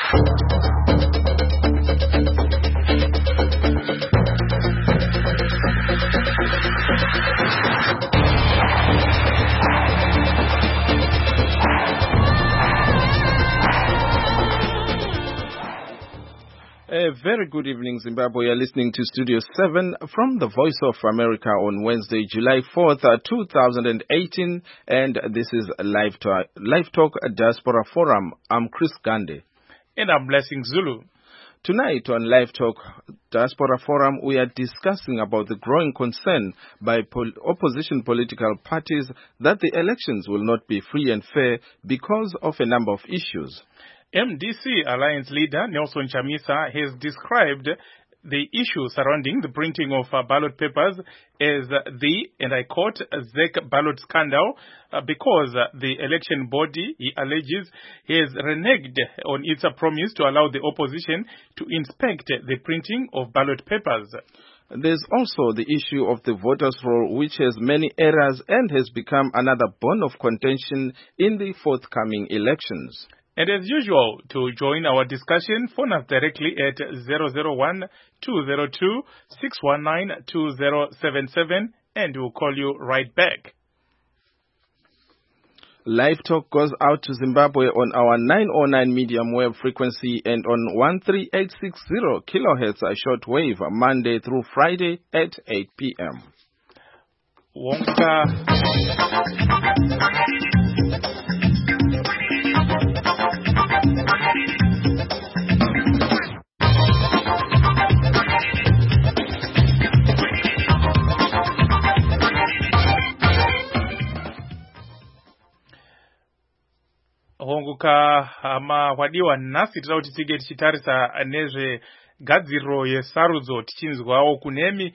A very good evening, Zimbabwe. You're listening to Studio 7 from the Voice of America on Wednesday, July 4th, 2018. And this is Live Talk Diaspora Forum. I'm Chris Gande. And I'm Blessing Zulu. Tonight on Live Talk Diaspora Forum, we are discussing about the growing concern by opposition political parties that the elections will not be free and fair because of a number of issues. MDC Alliance leader Nelson Chamisa has described the issue surrounding the printing of ballot papers as the, and I quote, ZEC ballot scandal because the election body, he alleges, has reneged on its promise to allow the opposition to inspect the printing of ballot papers. There's also the issue of the voters' roll, which has many errors and has become another bone of contention in the forthcoming elections. And as usual, to join our discussion, phone us directly at 001-202-619-2077 and we'll call you right back. Live Talk goes out to Zimbabwe on our 909 medium wave frequency and on 13860 kilohertz shortwave Monday through Friday at 8 p.m. Honguka mahwadiwa nhasi tira kuti tige tichitarisa nezve gadziriro yesarudzo tichinzwawo kunemi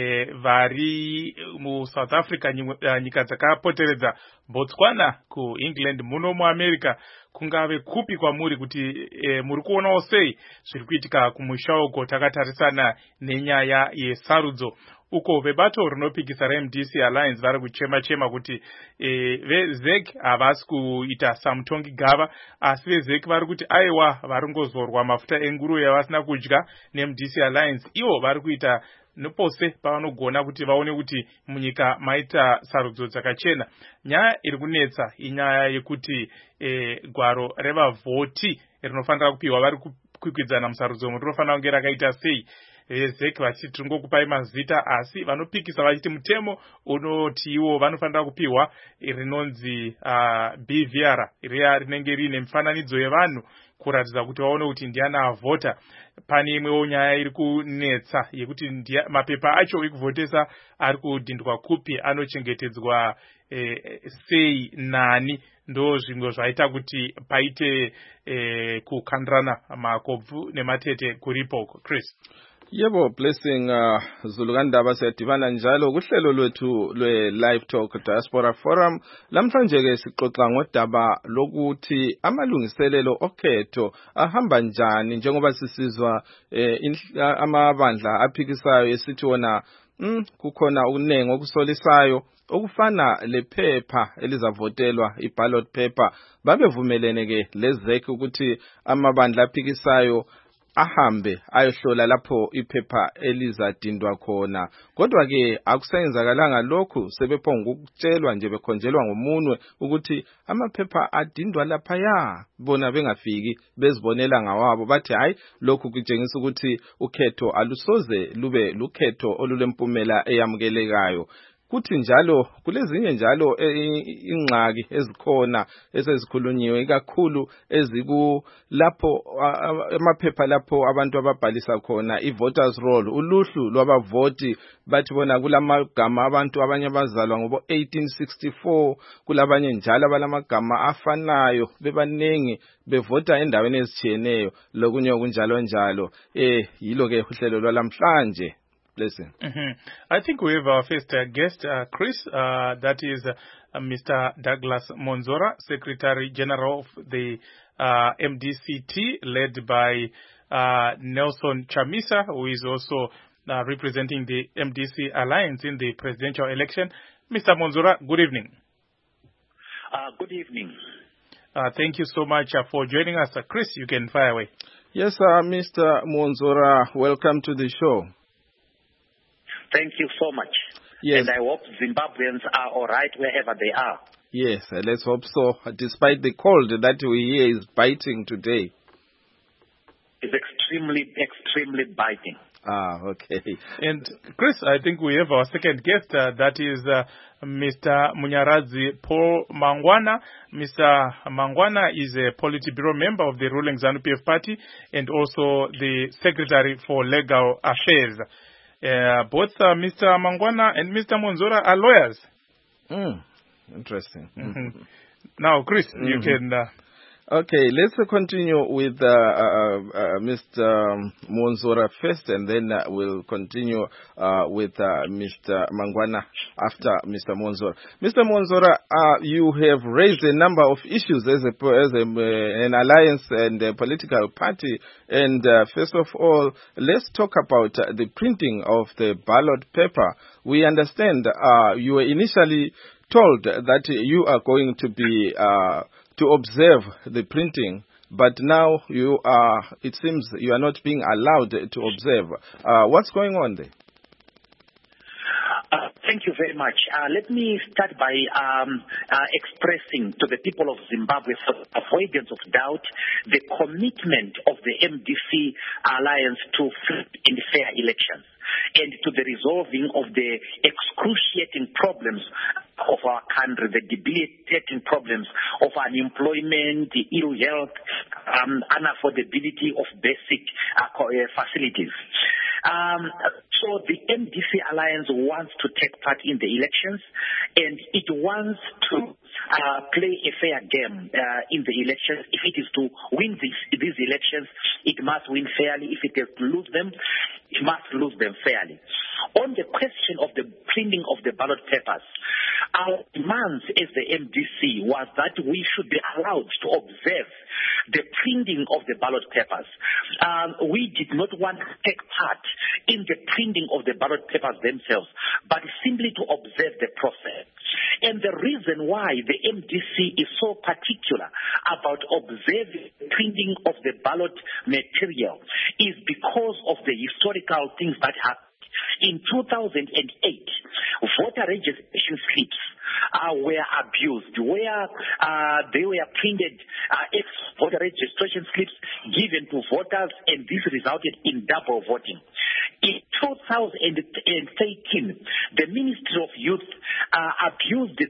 vari muSouth Africa nyika dzakapoteredza Botswana kuEngland muno muAmerica kungave kupi kwamuri kuti muri kuonawo sei zviri kuitika kumushaoko takatarisana nenyaya yesarudzo uko vebato rinopikisa reMDC Alliance vari kuchema kuti veZEC havasi kuita samutongi gava asi veZEC vari kuti aiwa vari ngozorwa mafuta enguruve yavasina kudya neMDC Alliance ivo vari kuita nepose pavanogona kuti vaone kuti munyika maita sarudzo dzakachena. Nyaya iri kunetsa inyaya yekuti gwaro revavhoti rinofanira kupiwa vari kukwikwidza musarudzo rinofanira kunge rakaita sei. VEZEC vachiti tiringokupai mazita asi vanopikisa vachiti mutemo unoti ivo vanofanira kupiwa rinonzi BVR riya rinenge rine mifananidzo yevanhu kuratidza kuti vaone kuti ndiana avhota. Pane imwewo nyaya iri kunetsa yekuti mapepa acho ekuvhotesa ari kudhindwa kupi, anochengetedzwa sei nani. Ndo zvimwe zvaita kuti paite kukandirana makobvu nematete kuripo. Chris. Yebo Blessing Zulukandaba siyadibana njalo kuhlelo lwethu lwe-Live Talk Diaspora Forum. Lamhlanje ke sixoxa ngodaba lokuthi amalungiselelo okhetho ahamba njani njengoba sisizwa amabandla aphikisayo esithi wona kukhona ukunengi okusolisayo okufana lephepha elizavotelwa iballot paper. Babevumelene ke leZEC ukuthi amabandla aphikisayo ahambe ayohlola lapho iphepha elizadindwa khona. Kodwa ke akusenzakalanga lokhu, sebephonga ukutshelwa nje bekhonjelwa ngomunwe ukuthi amaphepha adindwa lapha ya bona bengafiki bezibonela ngawabo bathi hayi lokhu kutshengisa ukuthi ukhetho alusoze lube lukhetho olulempumela eyamukelekayo. Kuthi njalo kulezinye njalo ingxaki ezikhona esezikhulunyiwe ikakhulu eziku lapho amaphepha lapho abantu ababhalisa khona ivoters roll, uluhlu lwabavoti bathi bona kulamagama abantu abanye abazalwa ngobo 1864 kulabanye njalo abalamagama afanayo bebanengi bevota endaweni ezitshiyeneyo lokunye okunjalo njalo. Yilo ke uhlelo lwalamhlanje. Blessing. I think we have our first guest, Chris, that is Mr. Douglas Monzora, Secretary General of the MDCT, led by Nelson Chamisa, who is also representing the MDC Alliance in the presidential election. Mr. Monzora, good evening. Good evening. Thank you so much for joining us. Chris, you can fire away. Yes, Mr. Mwonzora, welcome to the show. Thank you so much. Yes. And I hope Zimbabweans are all right wherever they are. Yes, let's hope so, despite the cold that we hear is biting today. It's extremely biting. Okay. And Chris, I think we have our second guest. That is Mr. Munyaradzi Paul Mangwana. Mr. Mangwana is a Politburo member of the ruling ZANU-PF party and also the Secretary for Legal Affairs. Both Mr. Mangwana and Mr. Mwonzora are lawyers. Interesting. Mm-hmm. Now, Chris, you can... Okay, let's continue with Mr. Mwonzora first, and then we'll continue with Mr. Mangwana after Mr. Mwonzora. Mr. Mwonzora, you have raised a number of issues as an alliance and a political party. And first of all, let's talk about the printing of the ballot paper. We understand you were initially told that you are going to be to observe the printing, but now it seems you are not being allowed to observe. What's going on there? Thank you very much. Let me start by expressing to the people of Zimbabwe, for avoidance of doubt, the commitment of the MDC alliance to free and fair elections and to the resolving of the excruciating problems of our country, the debilitating problems of unemployment, ill health, unaffordability of basic facilities. So the MDC alliance wants to take part in the elections, and it wants to play a fair game in the elections. If it is to win these elections, it must win fairly. If it is to lose them, it must lose them fairly. On the question of the printing of the ballot papers, our demands as the MDC was that we should be allowed to observe the printing of the ballot papers. We did not want to take part in the printing of the ballot papers themselves, but simply to observe the process. And the reason why the MDC is so particular about observing the printing of the ballot material is because of the historical things that happened. In 2008, voter registration slips were abused, where they were printed voter registration slips given to voters, and this resulted in double voting. In 2013, the Ministry of Youth abused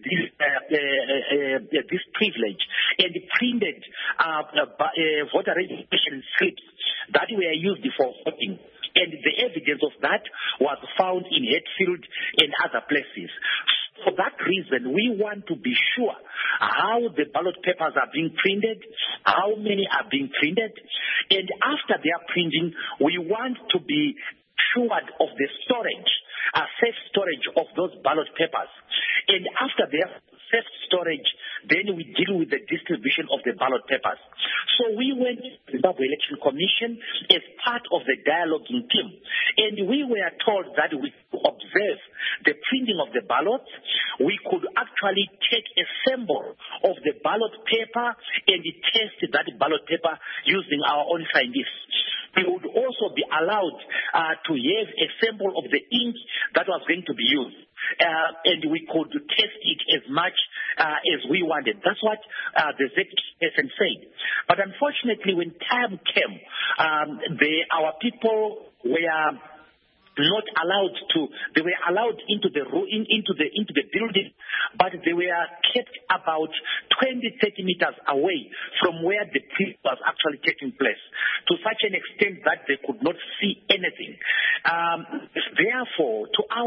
this privilege and printed voter registration slips that were used for voting. And the evidence of that was found in Hatfield and other places. For that reason, we want to be sure how the ballot papers are being printed, how many are being printed, and after their printing, we want to be assured of the storage, safe storage of those ballot papers. And after their safe storage, then we deal with the distribution of the ballot papers. So we went to the Zimbabwe Election Commission as part of the dialoguing team, and we were told that we could observe the printing of the ballots. We could actually take a sample of the ballot paper and test that ballot paper using our own scientists. We would also be allowed to have a sample of the ink that was going to be used. And we could test it as much as we wanted. That's what the ZSN said. But unfortunately, when time came, our people were not allowed to. They were allowed into the building, but they were kept about 20-30 meters away from where the print was actually taking place, to such an extent that they could not see anything. Therefore,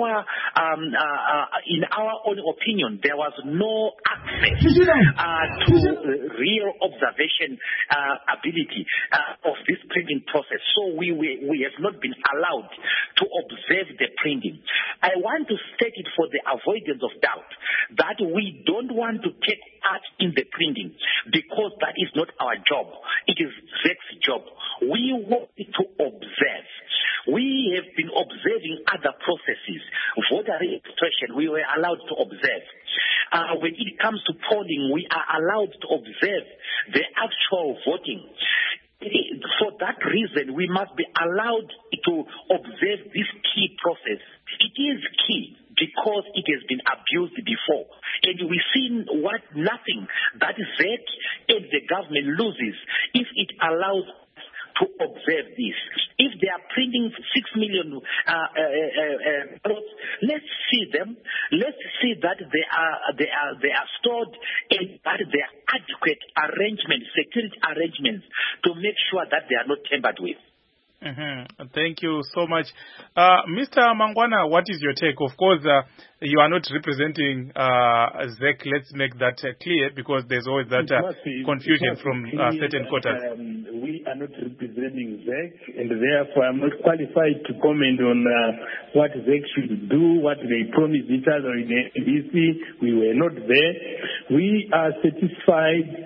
in our own opinion, there was no access to real observation ability of this printing process. So we have not been allowed to observe the printing. I want to state it for the avoidance of doubt that we don't want to take part in the printing because that is not our job. It is ZEC's job. We want to observe. We have been observing other processes. Voter registration, we were allowed to observe. when it comes to polling, we are allowed to observe the actual voting. For that reason, we must be allowed to observe this key process. It is key because it has been abused before. And we've seen nothing that ZEC and the government loses if it allows to observe this. If they are printing 6 million ballots, let's see them. Let's see that they are stored and that there are adequate arrangements, security arrangements, to make sure that they are not tampered with. Mm-hmm. Thank you so much. Mr. Mangwana, what is your take? Of course, you are not representing ZEC. Let's make that clear, because there's always that confusion from certain quarters. We are not representing ZEC, and therefore I'm not qualified to comment on what ZEC should do, what they promised each other in the NDC. We were not there. We are satisfied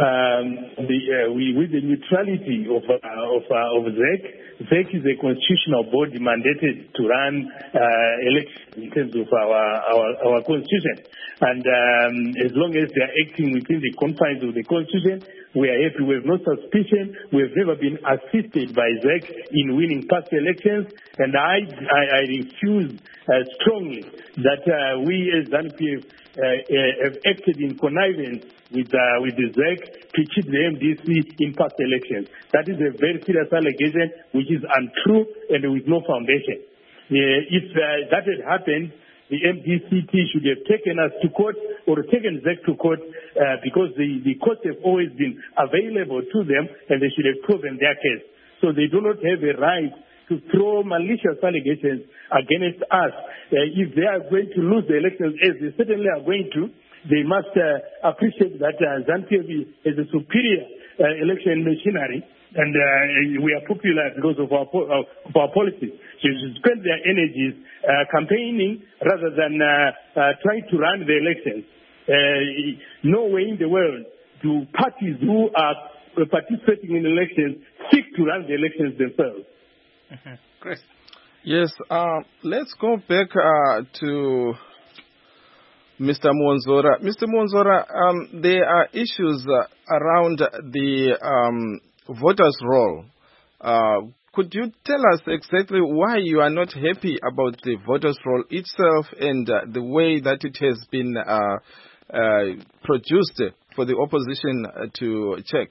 with the neutrality of ZEC. ZEC is a constitutional body mandated to run elections in terms of our constitution. And as long as they are acting within the confines of the constitution, we are happy. We have no suspicion. We have never been assisted by ZEC in winning past elections. And I refuse strongly that we as ZANU-PF have acted in connivance with the ZEC to cheat the MDC in past elections. That is a very serious allegation which is untrue and with no foundation. If that had happened, the MDCT should have taken us to court or taken ZEC to court because the courts have always been available to them, and they should have proven their case. So they do not have a right to throw malicious allegations against us. If they are going to lose the elections, as they certainly are going to, they must appreciate that ZANU-PF is a superior election machinery, and we are popular because of our policies. So they should spend their energies campaigning rather than trying to run the elections. Nowhere in the world do parties who are participating in elections seek to run the elections themselves. Mm-hmm. Chris? Yes, let's go back to Mr. Muonzora. Mr. Muonzora, there are issues around the voters' roll. Could you tell us exactly why you are not happy about the voters' roll itself and the way that it has been produced for the opposition to check?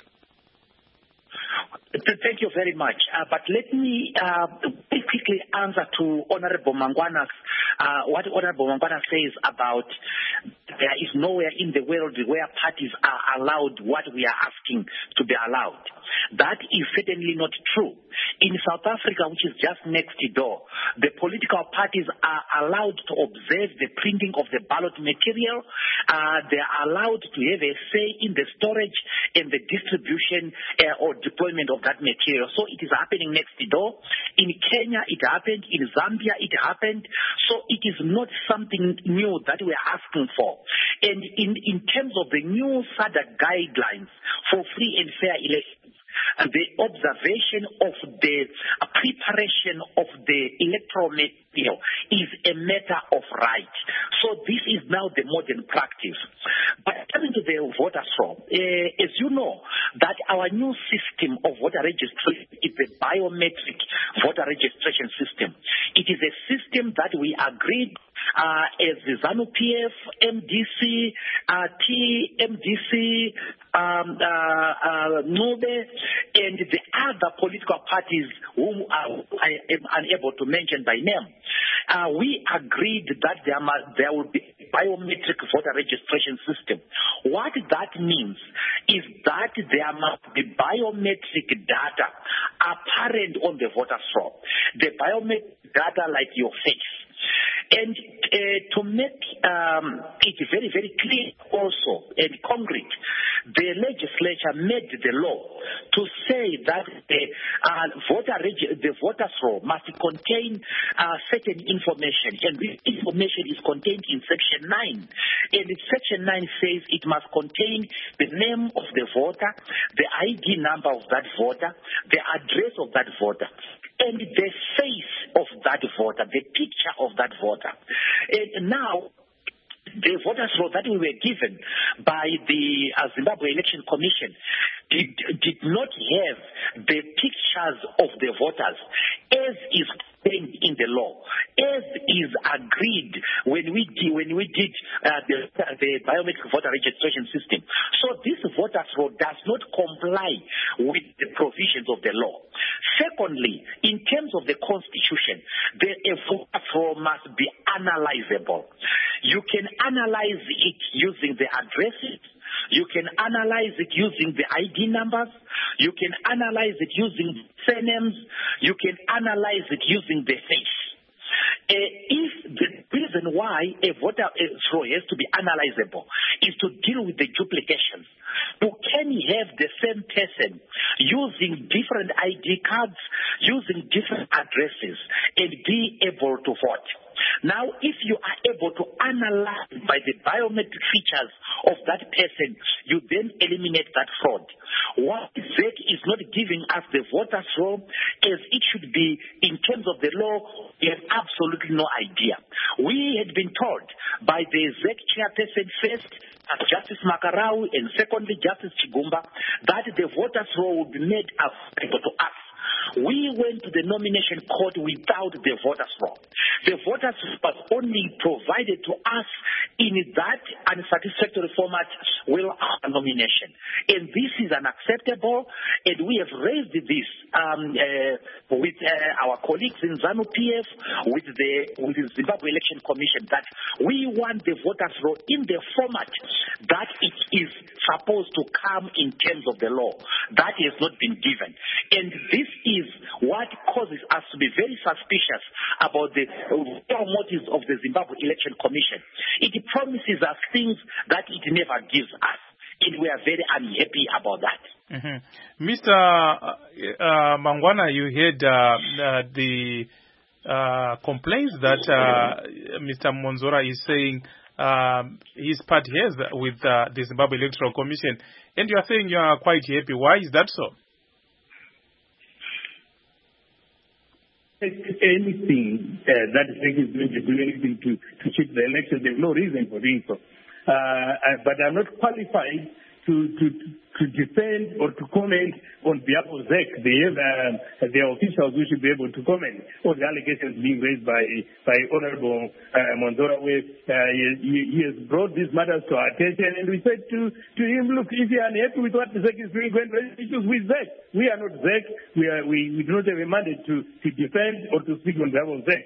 Thank you very much. But let me very quickly answer to Honorable Mangwana, what Honorable Mangwana says about there is nowhere in the world where parties are allowed what we are asking to be allowed. That is certainly not true. In South Africa, which is just next door, the political parties are allowed to observe the printing of the ballot material. They are allowed to have a say in the storage and the distribution or deployment of that material. So it is happening next door. In Kenya, it happened. In Zambia, it happened. So it is not something new that we are asking for. And in terms of the new SADC guidelines for free and fair elections, the observation of the preparation of the electoral material is a matter of right. So this is now the modern practice. But coming to the voters' roll, as you know, that our new system of voter registration is the biometric voter registration system. It is a system that we agreed as the ZANU-PF, MDC, TMDC, NOBE, and the other political parties whom I am unable to mention by name. We agreed that there will be a biometric voter registration system. What that means is that there must be biometric data apparent on the voter's roll. The biometric data like your face. And to make it very, very clear also and concrete, the legislature made the law to say that the voter's roll must contain certain information, and this information is contained in Section 9. And Section 9 says it must contain the name of the voter, the ID number of that voter, the address of that voter, and the face of that voter, the picture of that voter. And now, The voters roll that we were given by the Zimbabwe Election Commission did not have the pictures of the voters as is contained in the law, as is agreed when we did the biometric voter registration system. So this voters roll does not comply with the provisions of the law. Secondly, in terms of the Constitution, the voters roll must be analyzable. You can analyze it using the addresses. You can analyze it using the ID numbers. You can analyze it using surnames. You can analyze it using the face. If the reason why a voter roll has to be analyzable is to deal with the duplications. You can have the same person using different ID cards, using different addresses, and be able to vote. Now, if you are able to analyze by the biometric features of that person, you then eliminate that fraud. What ZEC is not giving us the voters roll as it should be in terms of the law, we have absolutely no idea. We had been told by the ZEC chairperson first, Justice Makarau, and secondly, Justice Chigumba, that the voters roll would be made available to us. We went to the nomination court without the voters roll. The voters was only provided to us in that unsatisfactory format will our nomination. And this is unacceptable, and we have raised this with our colleagues in ZANU-PF, with the Zimbabwe Election Commission, that we want the voters roll in the format that it is supposed to come in terms of the law. That has not been given. And this is what causes us to be very suspicious about the motives of the Zimbabwe Election Commission. It promises us things that it never gives us, and we are very unhappy about that. Mr. Mangwana, you heard the complaints that Mr. Monzora is saying his party has with the Zimbabwe Electoral Commission, and you are saying you are quite happy. Why is that so? Anything that ZEC is going to do anything to cheat the election, there's no reason for doing so. But I'm not qualified to defend or to comment on behalf of ZEC. They have their officials who should be able to comment on the allegations being raised by Honorable Monzora. He has brought these matters to our attention, and we said to him, look, if you are unhappy with what the ZEC is doing, go and raise issues with ZEC. We are not ZEC. We do not have a mandate to defend or to speak on behalf of ZEC.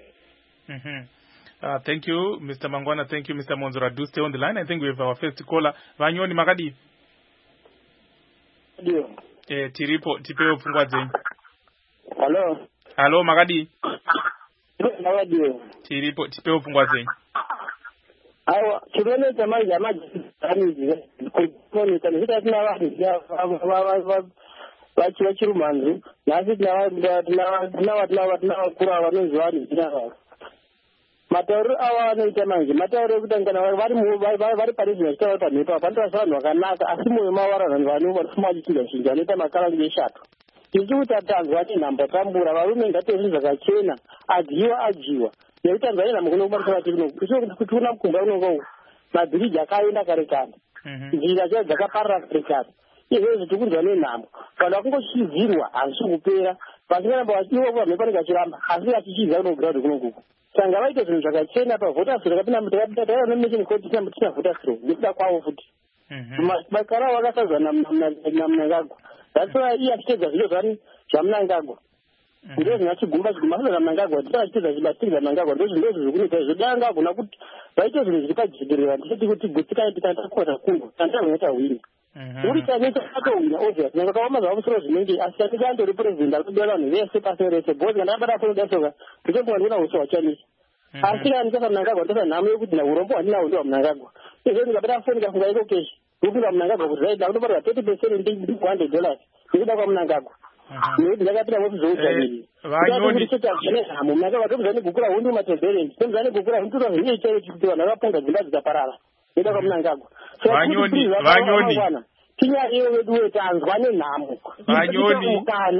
Thank you, Mr. Mangwana. Thank you, Mr. Monzora. Do stay on the line. I think we have our first caller. Vanyoni Magadi. Tiripo, tipeo pungwaze. Hello. Hello, Magadi. Magadi. Tiripo, tipeo pungwaze. Awa, chirone tamai jamaji ani kuni kanisa tuna chirumanzu nasi tuna kura vanozwani matauro awa anoita manje matauro kutangana vari parizvina chitaura pamhepo apanoita vanhu vakanaka asi moyo mawara vanhu vanofuma vachitinga shinja anoita makarangu eshato tichiti kuti atanzwa nenhamba tambura varume ngatori zvakachena adyiwa nekuti anzwa nenhamba kunokumarisa vatiri kuti kuna mukumba unongo mabhiriji akaenda kare kare nzira chadzo dzakaparara kare kare izvozvo tikunzwa nenhamba vanhu vakungochidzirwa hazvisi kupera vasingaramba vachidiwa pamhepo panenge achiramba asi vachichidza kunogiraundi kunokuku sanga vaite zvinhu zvakachena pavhotasiro takapinda nomination court tisina vhotasiro nekuda kwavo futi makara avo akasazwa namunangagwa that's why iye achitedza zviro zvamunangagwa ndo zvinachigumba asazva namunangagwa tisachitedza chibatirira munangagwa ndozviro zvikunoita zvodanga agona kuti vaite zvinhu zviri pajikerera ndisati kuti gutsika tikatakwata kungo tandazvinoita hwini uri kanisa katowina obvious nakakaoma zvamusoro zvinenge asi katika andori president akudira vanhu vese pasi rese bhozi kana abada kunodasoka ndichombowa ndina uso hwachanisa asi kana ndichasa munangagwa ndisa nhamo yekuti urombo handinawo ndiwa munangagwa izvo ndikabada foni kafunga iko keshi ndikupinda munangagwa kuti zvaida kunoparwa 30% $100 ndikuda kwamunangagwa nekuti ndakapinda mozvoudzaviri vanyonihamo munangagwa tomuzani gukura hundi mumatezerenti tomuzani gukura hundura zvinei chaivo chikuti vanhu vakaponga dzimba dzikaparara ndikuda kwamunangagwa vanyoni tinyari iwe wedu wetanzwa nenhamo vanyoni kana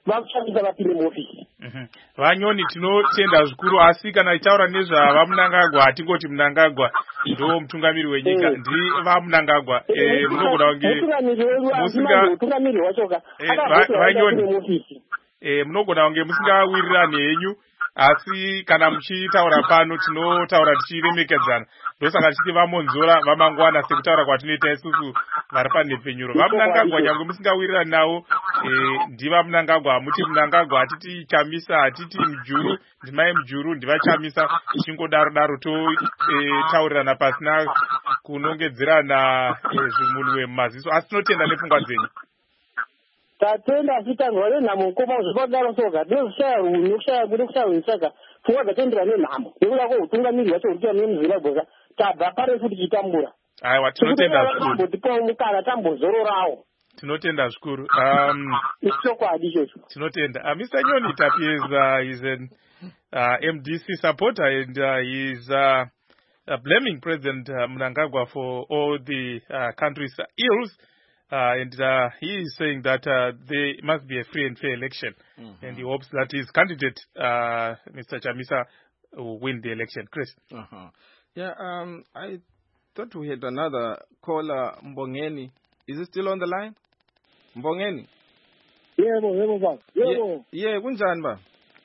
vakushandisa vapinde muofisi. Vanyoni tinotenda zvikuru, asi kana tichitaura nezvava Mnangagwa hatingoti Mnangagwa ndo mutungamiri wenyika, ndiva Mnangagwa. Munogona kunge mutungamiri wachoka vanyoni munogona kunge musingawirirani henyu, asi kana muchitaura pano tinotaura tichiremekedzana. Ndosaka tichiti vamonzora vamangwana sekutaura kwatinoita isusu vari panhepfenyuro. VaMnangagwa nyange musingawirirani navo, ndiva Mnangagwa. Hamuti Mnangagwa, hatiti Chamisa, hatiti Mjuru, ndimai Mjuru, ndiva Chamisa. Tichingodaro daro totaurirana pasina kunongedzerana zvimunwe mumaziso, asi tinotenda nepfungwa dzenyu. Tatenda asitanzwa nenhamo koma zvakadaro soga ndokushaya hunhu nokushaya unisaka pfungwa dzatendera nenhamo nekuda kweutungamiri hwacho huri kuita nemuzimbabwe tabva pare futi chitambura. Aiwa, tinotenda zvikuru. Tambotipawo mukana tambozororawo. Tinotenda zvikuru. Ichokwadi ichocho. Tinotenda. Mr. Nyoni Tapies is an MDC supporter and he is blaming President Mnangagwa for all the country's ills. And he is saying that there must be a free and fair election. And he hopes that his candidate, Mr. Chamisa, will win the election. Chris? Yeah, I thought we had another caller, Mbongeni. Is he still on the line? Mbongeni? Yebo, baba. Yebo. Yeah, kunjani ba?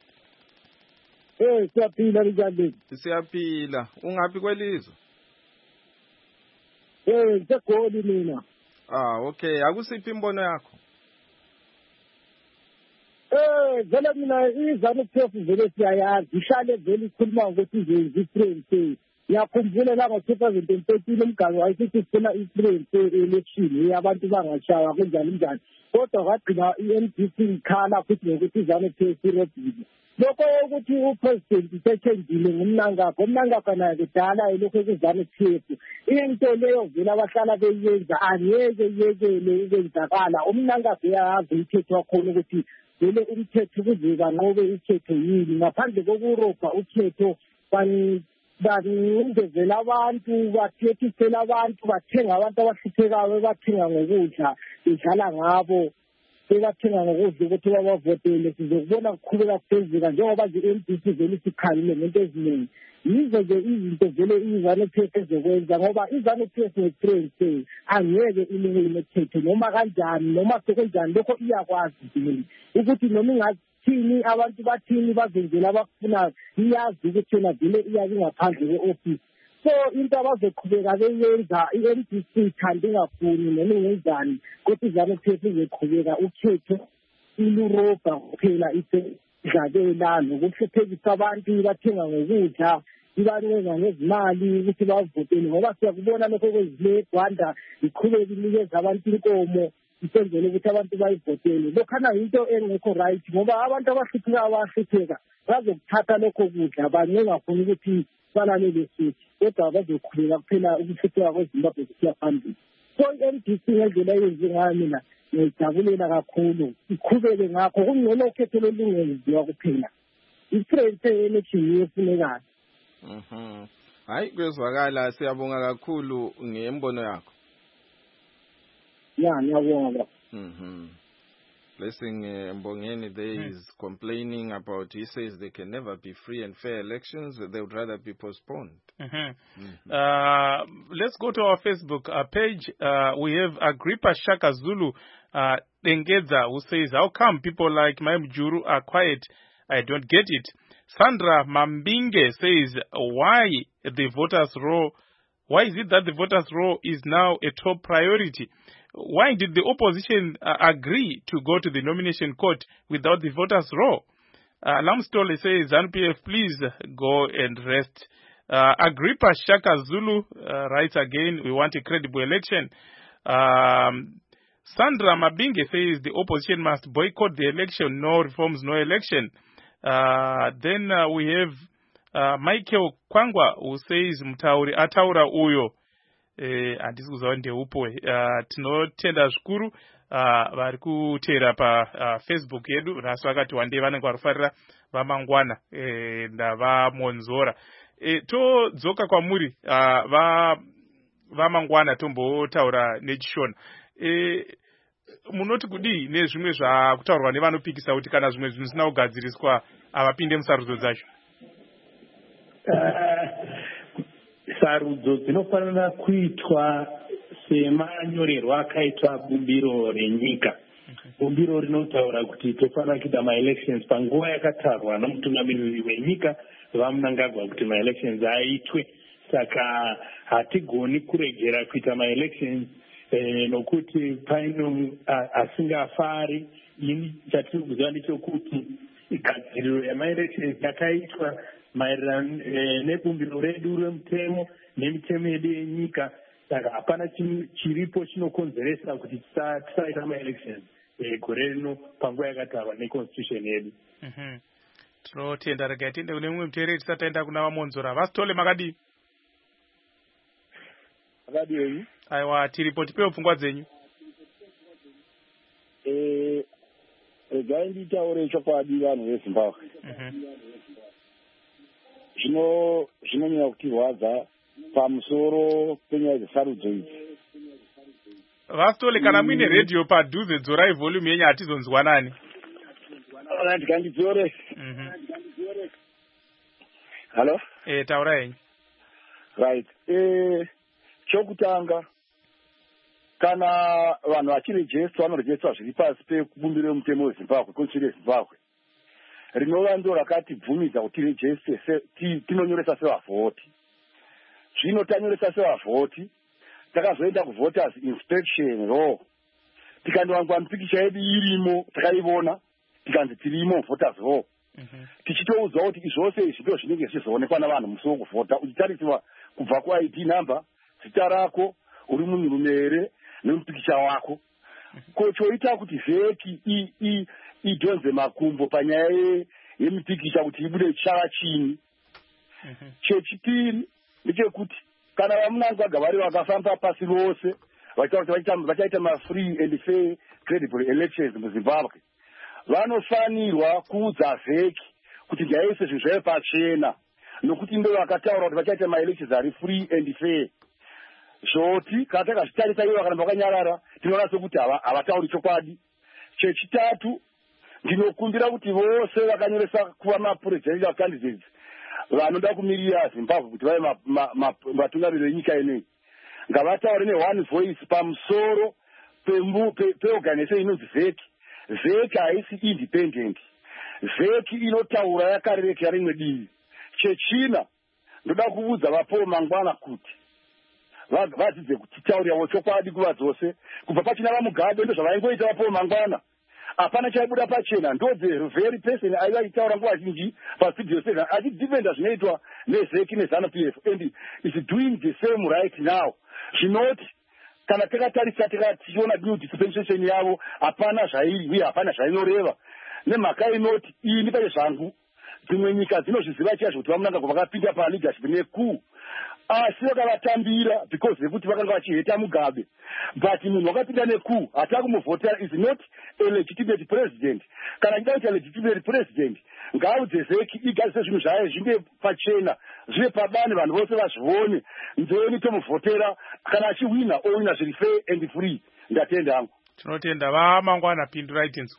Siyaphila njani? Siyaphila. Ungaphi kwelizwe? NgiseGoli mina. Okay. Akusiphi imbono yakho? Vele mina iZANU-PF vele siyayazi, ihlale vele ikhuluma ukuthi ize-free. Ngiyakhumbula la ngo-2013 umgalo wayethi sifuna i-free election abantu bangashaya kunjani. Kodwa kwagcina i-MDC ikhala futhi ngokuthi iZANU-PF irobile. Lokho ukuthi upresident isechenjile ngumnangagwa. Umnangagwa naye kudala elokhu kuzANU-PF. Into leyo vele abahlala beyenza angeke yekele ukwenzakala. Umnangagwa uyazi umthetho wakhona ukuthi vele umthetho ukuze banqobe ukhetho yini. Ngaphandle kokurobha ukhetho baningezela abantu, bathethisela abantu, bathenga abantu abahluphekayo, bathenga ngokudla, bedlala ngabo. Sebathenga ngokudla ukuthi babavotele, sizokubona kuqhubeka kuphezeka njengoba nje i-MDC vele sikhalile ngento eziningi. Yizo nje izinto vele iZANU-PF ezokwenza ngoba iZANU-PF ne-free angeke ilungile nekhetho noma kanjani noma sekunjani, lokho iyakwazi vele ukuthi noma ingathini abantu bathini bazenzela abakufunayo, iyazi ukuthi yona vele iyabe ingaphandle kwe-office. So into abazoqhubeka beyenza i-MDC ithanda ingafuni noma ingenzani, kodwa iZANU-PF izoqhubeka ukhetho ilurobha kuphela isedlabela nokuhluphekisa abantu, bathenga ngokudla, ibancenga ngezimali ukuthi bavotele ngoba siyakubona lokho kwezile eGwanda iqhubeka inikeza abantu inkomo isenzele ukuthi abantu bayivotele. Lokhana into engekho right ngoba abantu abahluphekayo bayahlupheka, bazokuthatha lokho kudla bangengafuni ukuthi balalele futhi, kodwa bazoqhubeka kuphela ukuhlupheka kweZimbabwe kusiya phambili. So i-MDC ngendlela eyenze ngayo mina ngiyajabulela kakhulu, iqhubeke ngakho kungcono ukhetho olungenziwa kuphela. I-free election iyefunekayo. Hayi, kwezwakala, siyabonga kakhulu ngembono yakho. Yeah, ngiyabonga. Blessing Mbongeni there is complaining about, he says there can never be free and fair elections, they would rather be postponed. Let's go to our Facebook page. We have Agrippa Shaka Zulu Dengeza, who says, how come people like Maim Juru are quiet? I don't get it. Sandra Mambinge says, why is it that the voters' roll is now a top priority? Why did the opposition agree to go to the nomination court without the voters' roll? Lamstole says, ZANU-PF, please go and rest. Agrippa Shaka Zulu writes again, we want a credible election. Sandra Mabinge says the opposition must boycott the election, no reforms, no election. Then we have Michael Kwangwa, who says Mtauri ataura uyo. Handisi kuziva ndeupo. Tinotenda zvikuru vari kuteera pa Facebook yedu. Nhasi vakati wandei vanenge varufarira vamangwana ndavamonzora. Todzoka kwamuri vamangwana tombotaura nechishona. munoti kudii nezvimwe zvakutaurwa nevanopikisa kuti kana zvimwe zvinhu zvisina kugadziriswa havapinde musarudzo dzacho? Sarudzo dzinofanira kuitwa semanyorerwa akaitwa bumbiro renyika. Bumbiro rinotaura kuti tofanira kuita ma-elections panguva yakatarwa nomutungamiriri wenyika vaMnangagwa kuti ma-elections aitwe. Saka hatigoni kuregera kuita ma-elections nokuti paino asingafari. Ini chatiri kuziva ndechekuti gadziriro yama-elections yakaitwa maererano nebumbiro redu remutemo nemitemo yedu yenyika. Saka hapana chiripo chinokonzeresa kuti tisaita ma-elections gore rino panguva yakatarwa neconstitution yedu. Tinotenda. Regai tiende kune mumwe muteereri tisati taenda kuna vaMonzora. Vasitole makadii? Makadii? Aiwa, tiripo tipewo pfungwa dzenyu. Regai nditaure chokwadi vanhu veZimbabwe. Zvinonyanya kutirwadza pamusoro penyaya dzesarudzo idzi. Vasitole, kana muine radio padhuze dzorai volume yenyu hatizonzwanani. Ndikandidzore. Hello? Taura henyu. Right. Chokutanga, kana vanhu vachirejestwa vanorejestwa zviri pasi pekubumbiro remutemo weZimbabwe, constitution yeZimbabwe, rinova ndo rakatibvumidza kuti tirejeste tinonyoresa sevavhoti. Zvino tanyoresa sevavhoti, takazoenda kuvoters inspection law, tikandowangwa mipikicha yedu irimo, takaiona, tikanzi tirimo voters law. Tichitoudzwa kuti zvose izvi ndo zvinenge zvichizoonekwa navanhu musi wokuvhota, uchitarisiwa kubva kuID number, zita rako, uri munhurume here, nemupikicha wako. Ko choita kuti vheki idhonze makumbo panyaya yemipikicha kuti ibude chava chini. Chechipiri ndechekuti kana vaMnangagwa vari vakafamba pasi rose vachaita ma-free and fair credible elections muZimbabwe, vanofanirwa kuudza vheki kuti ngaise zvinhu zvaive pachena, nokuti ndo vakataura kuti vachaita ma-elections ari free and fair. Zvoti kana takazvitarisa ivo kana vakanyarara, tinoona sokuti havatauri chokwadi. Chechitatu, ndinokumbira kuti vose vakanyoresa kuva ma-presidential candidates vanoda kumirira Zimbabwe kuti vave vatungamiriri venyika ineyi, ngavataure ne-one voice pamusoro peorganization inonzi vheki. Vheki haisi independent. Vheki inotaura yakarerekera rimwe divi. Chechina, ndoda kuudza vaPaul Mangwana kuti vadzidze kutitaurirawo chokwadi kuva dzose. Kubva pachina vaMugabe ndo zvavaingoita vaPaul Mangwana. Hapana chaibuda pachena, ndo the very person aiva aitaura nguva zhinji pastudio 7 achidhifenda zvinoitwa nevheki neZANU-PF, and is doing the same right now. Zvinoti kana takatarisa tichiona kuti dispensation yavo hapana zvairi uye hapana zvainoreva, nemhaka inoti ini pane zvangu dzimwe nyika dzinozviziva chaizvo kuti vaMnangagwa vakapinda paleadership neku, asi vakavatambira because yekuti vakanga vachiheta Mugabe. But munhu wakapinda neku hatakumuvhotera is not a legitimate president. Kana achida kuita legitimate president, ngaaudze vheki igadzise zvinhu zvayo zvinge pachena, zvive pabani, vanhu vose vazvione, nzeni tomuvhotera. Kana achiwina owina zviri fair and free. Ndatenda hangu. Tinotenda. vaMangwana, pindurai tinzwa.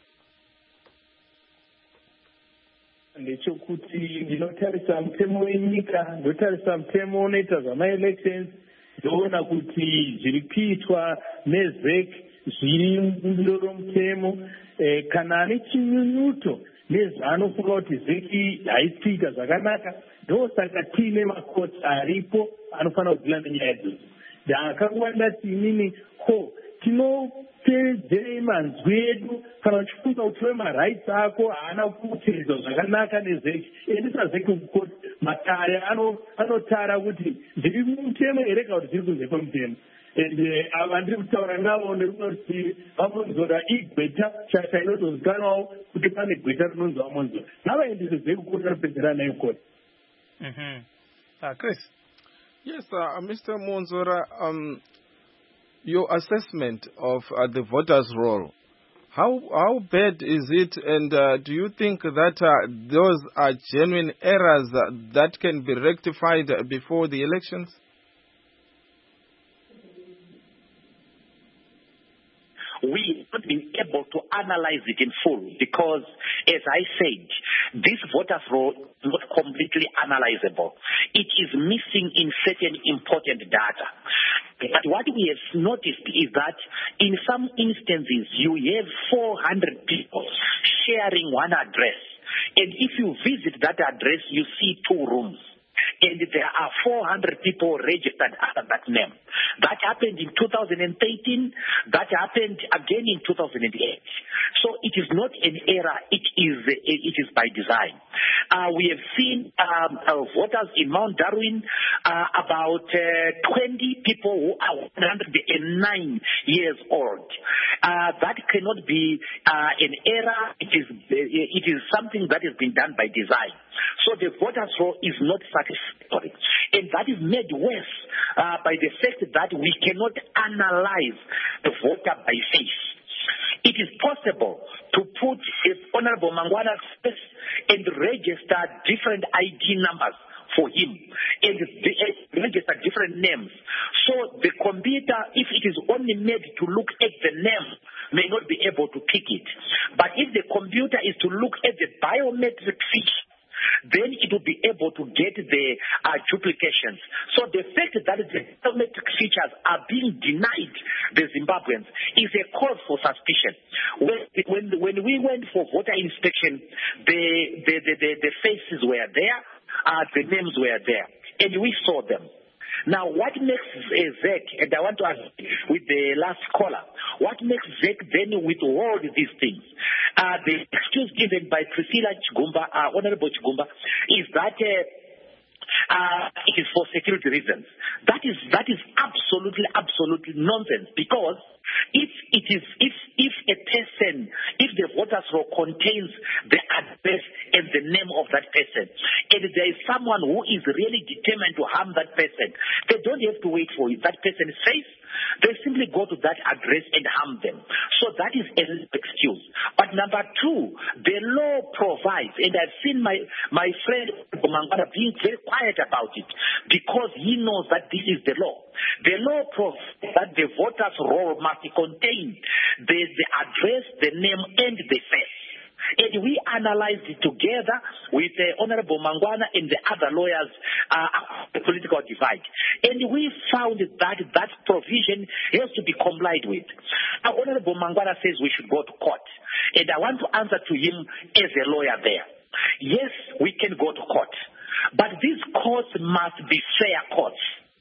Ndechekuti ndinotarisa mutemo wenyika, ndotarisa mutemo unoita zvama-elections, ndoona kuti zviri kuitwa nevheki zviri mubumbiro romutemo. Kana ane chinyunyuto nezvaanofunga kuti vheki haisi kuita zvakanaka, ndosaka tiine makoti aripo anofanira kudzila nenyaya idzodzo. Ndakanguva ndati inini tinotedzere manzwi edu kana uchifunga kuti wemarights ako haana kutedzwa zvakanaka nevheki, endesa vheki kukoti. Matare anotara kuti zviri mutemo here kana kuti zviri kunze kwemutemo. Ava ndiri kutaura navo nerumwe rutivi vaMonzora igweta shasha inotozikanwawo kuti pane gweta rinonzi vaMonzora. Ngavaendese vheki kukoti vanopedzera nayo koti. Chris. Yes, Mr. Monzora, your assessment of the voters' roll, how bad is it, and do you think that those are genuine errors that can be rectified before the elections? We, not been able to analyze it in full because, as I said, this voters roll is not completely analyzable. It is missing in certain important data. But what we have noticed is that in some instances, you have 400 people sharing one address. And if you visit that address, you see 2 rooms. And there are 400 people registered under that name. That happened in 2013. That happened again in 2008. So it is not an error. It is by design. We have seen voters in Mount Darwin, about 20 people who are 109 years old. That cannot be an error. It is something that has been done by design. So the voters roll is not satisfactory. And that is made worse by the fact that we cannot analyze the voter by face. It is possible to put Honorable Mangwana's face and register different ID numbers for him and register different names. So the computer, if it is only made to look at the name, may not be able to pick it. But if the computer is to look at the biometric feature, then it will be able to get the duplications. So the fact that the biometric features are being denied the Zimbabweans is a cause for suspicion. When we went for voter inspection, the faces were there, the names were there, and we saw them. Now, what makes ZEC, and I want to ask with the last caller, what makes ZEC then withhold these things? The excuse given by Priscilla Chigumba, Honorable Chigumba, is that it is for security reasons. That is absolutely nonsense, because if the voters roll contains the address and the name of that person, and there is someone who is really determined to harm that person, they don't have to wait for that person's face. They simply go to that address and harm them. So that is an excuse. But number 2, the law provides, and I've seen my friend Mangwana being very quiet about it, because he knows that this is the law. The law provides that the voters roll must contain the address, the name, and the face. And we analyzed it together with Honorable Mangwana and the other lawyers, the political divide. And we found that provision has to be complied with. Now, Honorable Mangwana says we should go to court. And I want to answer to him as a lawyer there. Yes, we can go to court. But these courts must be fair courts.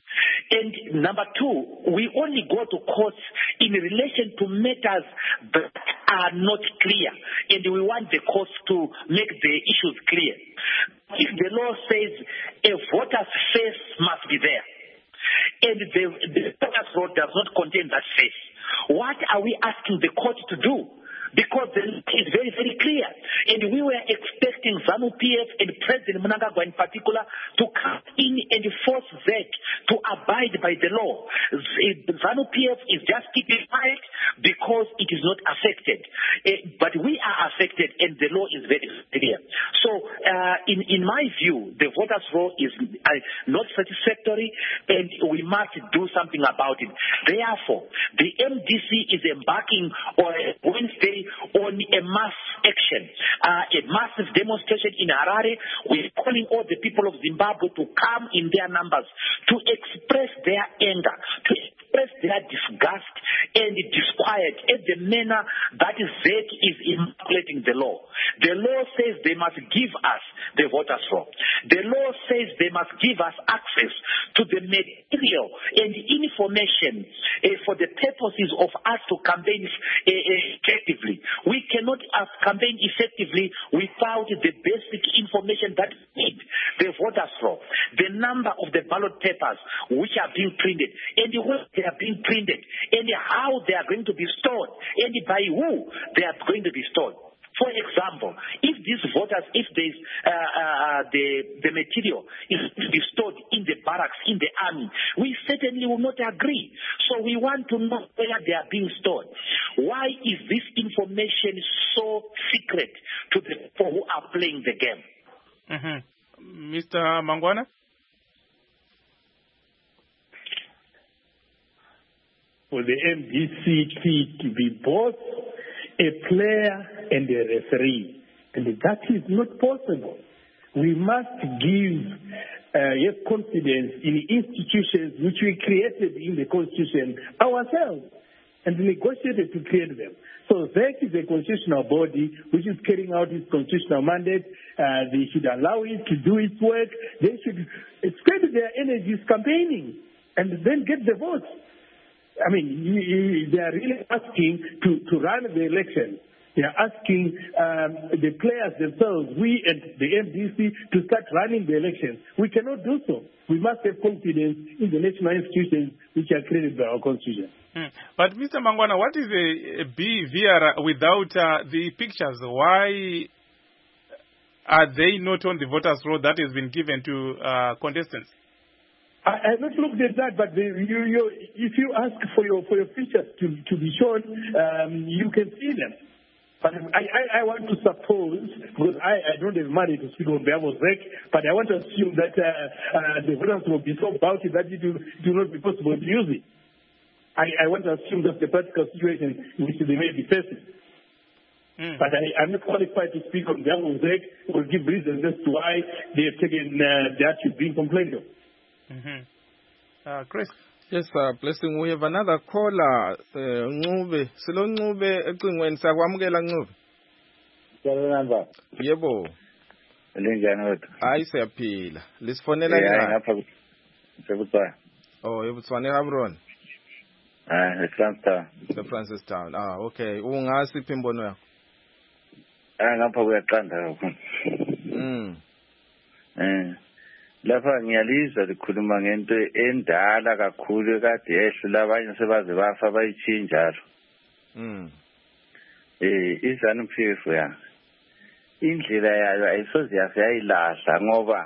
And number 2, we only go to courts in relation to matters that are not clear, and we want the courts to make the issues clear. If the law says a voter's face must be there, and the voter's roll does not contain that face, what are we asking the court to do? Because it's very, very clear. And we were expecting ZANU-PF and President Mnangagwa in particular to come in and force ZEC to abide by the law. ZANU-PF is just keeping quiet because it is not affected. But we are affected, and the law is very clear. So, in my view, the voters' roll is not satisfactory, and we must do something about it. Therefore, the MDC is embarking on Wednesday on a mass action, a massive demonstration in Harare. We're calling all the people of Zimbabwe to come in their numbers to express their anger, to express their disgust and disquiet at the manner that ZEC is manipulating the law. The law says they must give us the voters' roll. The law says they must give us access to the material and information for the purposes of us to campaign effectively. We cannot campaign effectively without the basic information that we need. The voters' roll, the number of the ballot papers which are being printed, and where they are being printed, and how they are going to be stored, and by who they are going to be stored. For example, if these voters, if there's the material is to be stored in the barracks, in the army, we certainly will not agree. So we want to know where they are being stored. Why is this information so secret to the people who are playing the game? Mr. Mangwana? For the MDC to be both a player and a referee. And that is not possible. We must have confidence in institutions which we created in the Constitution ourselves and negotiated to create them. So that is a constitutional body which is carrying out its constitutional mandate. They should allow it to do its work. They should spend their energies campaigning and then get the votes. I mean, they are really asking to run the election. They are asking the players themselves, we and the MDC, to start running the elections. We cannot do so. We must have confidence in the national institutions which are created by our constitution. But Mr. Mangwana, what is a BVR without the pictures? Why are they not on the voters' roll that has been given to contestants? I have not looked at that, but if you ask for your pictures to be shown, you can see them. But I want to suppose, because I don't have money to speak on behalf of ZEC, but I want to assume that the voters will be so bulky that it will not be possible to use it. I want to assume that's the practical situation in which they may be facing. But I'm not qualified to speak on behalf of ZEC or give reasons as to why they have taken that to being complained of. Chris? Yes, Blessing, we have another caller. Ncube, silo Ncube ecingweni sakwamukela Ncube. Namba. Yebo. Linjani wethu? Hayi siyaphila. Lisifonela njani? Ngapha sebutswana. Oh, ebutswana eHabron. eFrancistown. eFrancistown. Okay. Ungasiphi imbono yakho? Ngapha kuyaqanda kakhulu. Lapha ngiyalizwa likhuluma ngento endala kakhulu kade ehlula abanye sebaze bafa bayichinjalo. IZANU-PF ya. Indlela yayo ayisoze yasayilahla ngoba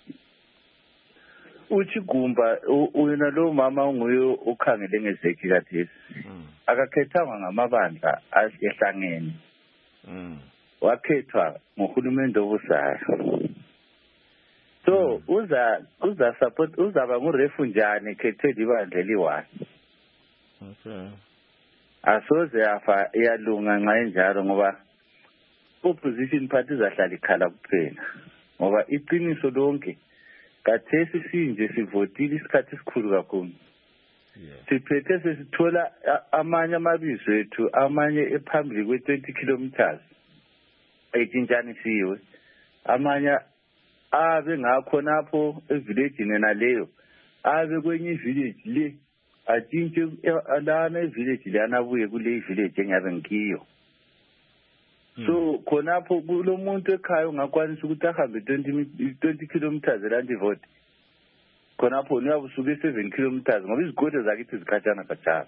uthi Gumba uyena lo mama unguye ukhangele ngezeki kathesi. Akakhethanga ngamabandla asihlangene. Wakhethwa ngohulumende obusayo. So uza support uzaba ngurefu njani khethwe libandla eliwani. Okay. Asoze afa iyalunga nxa enjalo ngoba opposition party zahlala ikhala kuphela. Ngoba iqiniso lonke kathesi sinje sivotile isikhathi esikhulu kakhulu. Siphethe sesithola amanye amabizo ethu amanye ephambili kwe20 kilometers. Ayithintshanisiwe. Amanye abe ngakho napho evillage naleyo abe kwenye village le athintshe alana evillage le anabuye kule village engabe ngiyo. So khonapho kulomuntu ekhaya ungakwanisa ukuthi ahambe 20 kilometers elanti vote. Khonapho uyabusuka 7 kilometers ngoba izigodi zakithi zikhatshana kathana.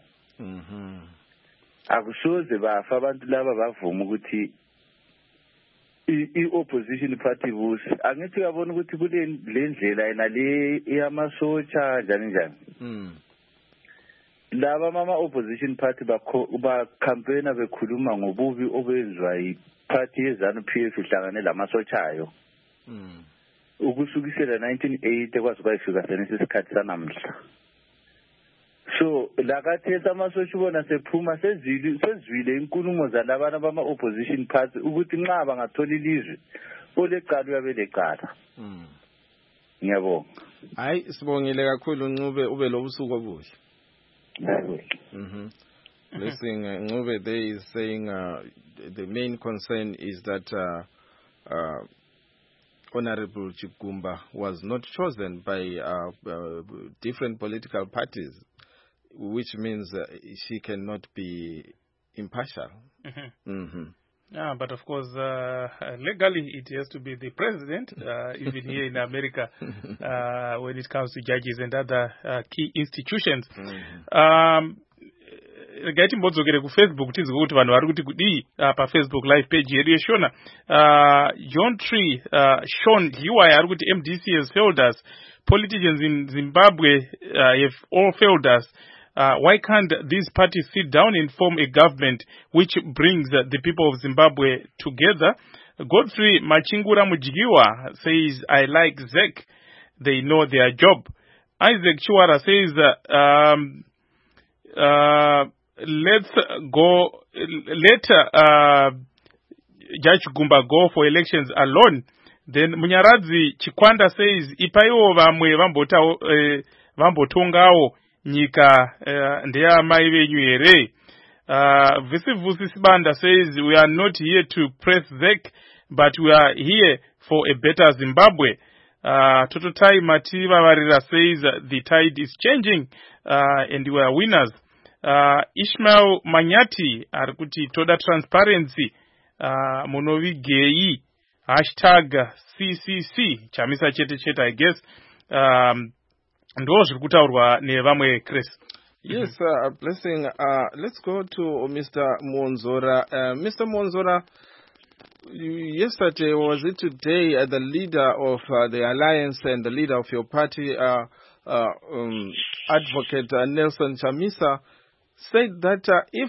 Akusoze bafa abantu laba bavuma ukuthi i-opposition party busi angithi uyabona ukuthi kule ndlela yena le iyamasotsha njani. Laba mama opposition party ba campaigner bekhuluma ngobubi obenzwa iparty yeZANU-PF ihlangane lamasotshayo. Ukusukisela 1980 kwaze kwafika senesikhathi sanamhla. So lakathesa amasotsha ubona sephuma sezwile inkulumo zalabana bama opposition party ukuthi nxa bangathola ilizwe oleqala uyabeleqala. Ngiyabonga. Hayi sibongile kakhulu Ncube ube lobusuku obuhle. Blessing Ncube there is saying the main concern is that Honorable Chigumba was not chosen by different political parties, which means she cannot be impartial. Yeah, but of course, legally it has to be the president, even here in America, when it comes to judges and other key institutions. Gaiti mbodzokere ku Facebook tizwe kuti vanhu vari kuti kudi pa Facebook live page yedu yeshona John Tree Sean Liwaya ari kuti MDC has failed us, politicians in Zimbabwe have all failed us. Why can't these parties sit down and form a government which brings the people of Zimbabwe together? Godfrey Machingura Mujigiwa says, I like ZEC. They know their job. Isaac Chiwara says, let's go. Let Judge Gumba go for elections alone. Then Munyaradzi Chikwanda says ipaiwo vamwe vambotongawo nyika ndeya mai venyu here. Visivusi Sibanda says we are not here to press ZEC, but we are here for a better Zimbabwe. Tototai Mativa Varira says the tide is changing and we are winners. Ishmael Manyati arikuti toda transparency munovi gei #CCC chamisa chete I guess ndo zviri kutaurwa nevamwe Chris. Yes, Blessing. Let's go to Mr. Monzora. Mr. Monzora, yesterday, was it today, the leader of the alliance and the leader of your party, Advocate Nelson Chamisa, said that if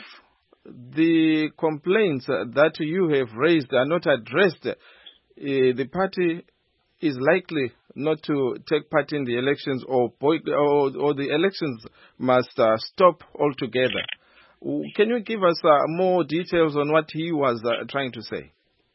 the complaints that you have raised are not addressed, the party is likely not to take part in the elections, or the elections must stop altogether. Can you give us more details on what he was trying to say?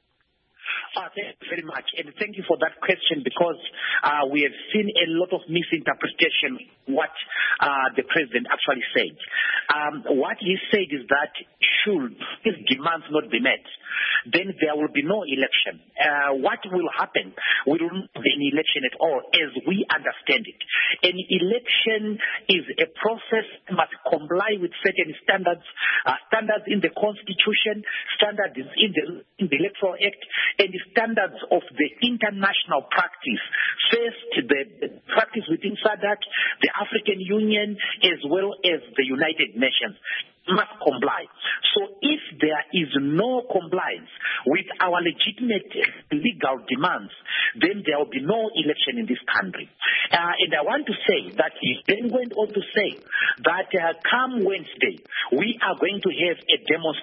Thank you very much, and thank you for that question, because we have seen a lot of misinterpretation what the president actually said. What he said is that should his demands not be met, then there will be no election. What will happen? We will not have an election at all, as we understand it. An election is a process that must comply with certain standards, standards in the Constitution, standards in the Electoral Act, and the standards of the international practice. First, the practice within SADC, the African Union, as well as the United Nations, must comply. So if there is no compliance with our legitimate legal demands, then there will be no election in this country. And I want to say that he then went on to say that come Wednesday, we are going to have a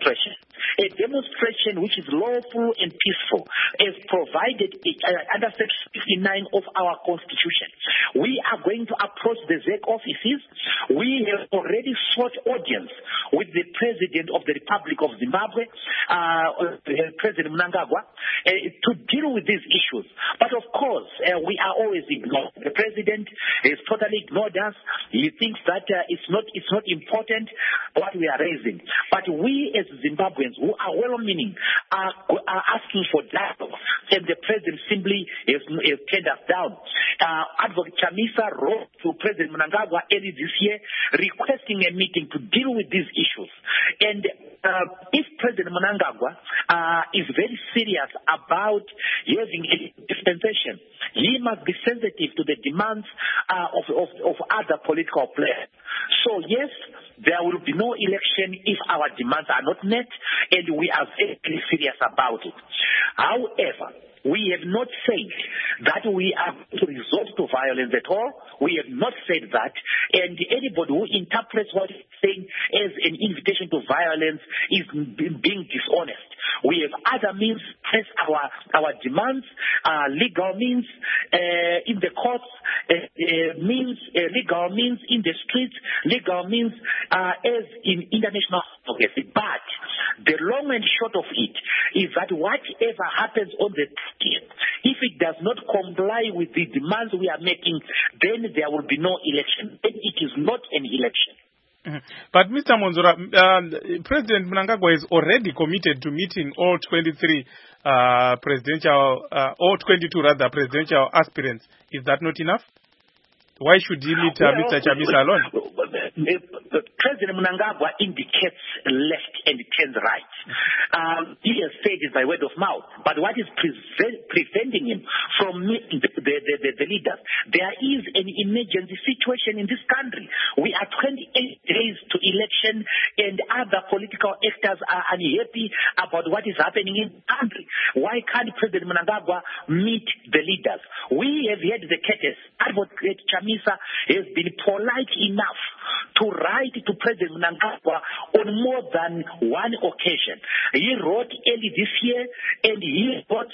demonstration which is lawful and peaceful, as provided under Section 59 of our Constitution. We are going to approach the ZEC offices. We have already sought audience with the President of the Republic of Zimbabwe, President Mnangagwa, to deal with these issues. But of course, we are always ignored. The President has totally ignored us. He thinks that it's not important what we are raising. But we as Zimbabweans who are well-meaning are asking for dialogue, and the President simply has turned us down. Advocate Chamisa wrote to President Mnangagwa early this year requesting a meeting to deal with these issues. And if President Mnangagwa is very serious about having a dispensation, he must be sensitive to the demands of other political players. So yes, there will be no election if our demands are not met, and we are very serious about it. However, we have not said that we are to resort to violence at all. We have not said that. And anybody who interprets what he's saying as an invitation to violence is being dishonest. We have other means to press our demands, legal means in the courts, legal means in the streets, legal means as in international advocacy. But the long and short of it is that whatever happens on the 30th, if it does not comply with the demands we are making, then there will be no election. Then it is not an election. But Mr. Monzora, President Mnangagwa is already committed to meeting all 23 all 22 presidential aspirants. Is that not enough? Why should he meet Mr. Chamisa alone? President Mnangagwa indicates left and turns right. He has said it by word of mouth. But what is preventing him from meeting the leaders? There is an emergency situation in this country. We are 28 days to election, and other political actors are unhappy about what is happening in the country. Why can't President Mnangagwa meet the leaders? We have had the cases. Advocate Chamisa has been polite enough to write to President Mnangagwa on more than one occasion. He wrote early this year, and he wrote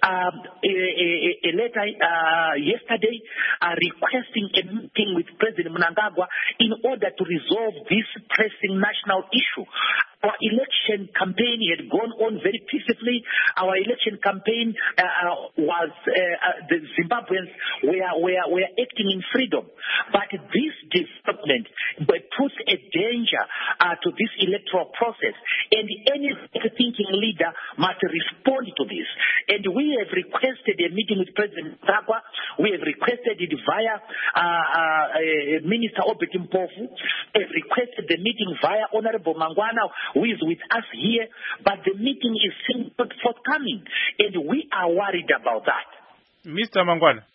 a letter yesterday requesting a meeting with President Mnangagwa in order to resolve this pressing national issue. Our election campaign had gone on very peacefully. Our election campaign was the Zimbabweans were acting in freedom. But this development puts a danger to this electoral process, and any thinking leader must respond to this. And we have requested a meeting with President Mnangagwa. We have requested it via Minister Obed Mpofu. We have requested the meeting via Honorable Mangwana, who is with us here, but the meeting is still not forthcoming, and we are worried about that. Mr. Mangwana,